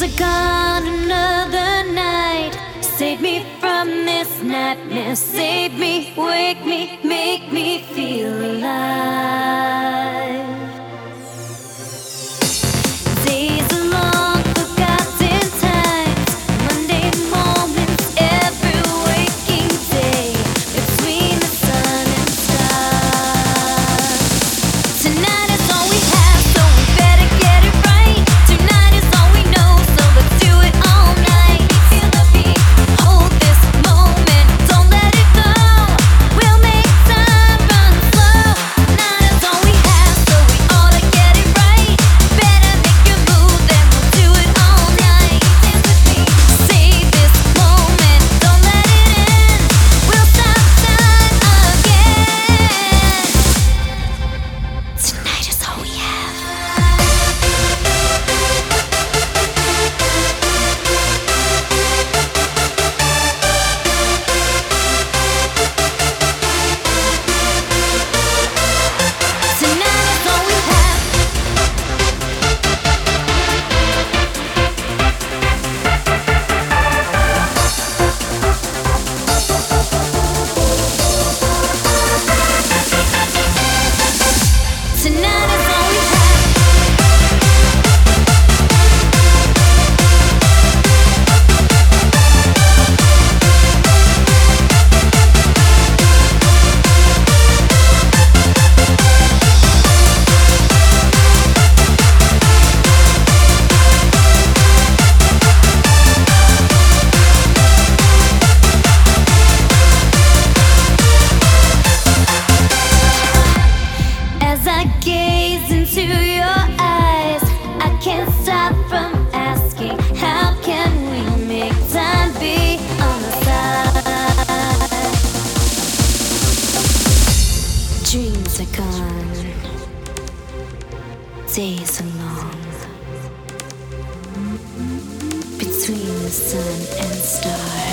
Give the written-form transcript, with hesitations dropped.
Dreams are gone, another night. Save me from this nightmare. Save me, wake me, make me feel alive. Days are long, forgotten times. Monday moments, every waking day. Between the sun and stars. Tonight is all we have, so we better get it right. Tonight is all we know, so let's do it all night. Feel the beat, hold this moment, don't let it go. We'll make time run slow. Tonight is all we have, so we ought to get it right. Better make a move, then we'll do it all night. Dance with me, save this moment, don't let it end. We'll stop time again. Tonight is all we have. Tonight is all we have. Tonight is all we have. As I gaze into your eyes, I can't stop from asking, how can we make time be on the side? Dreams are gone, days are long. Between the sun and stars.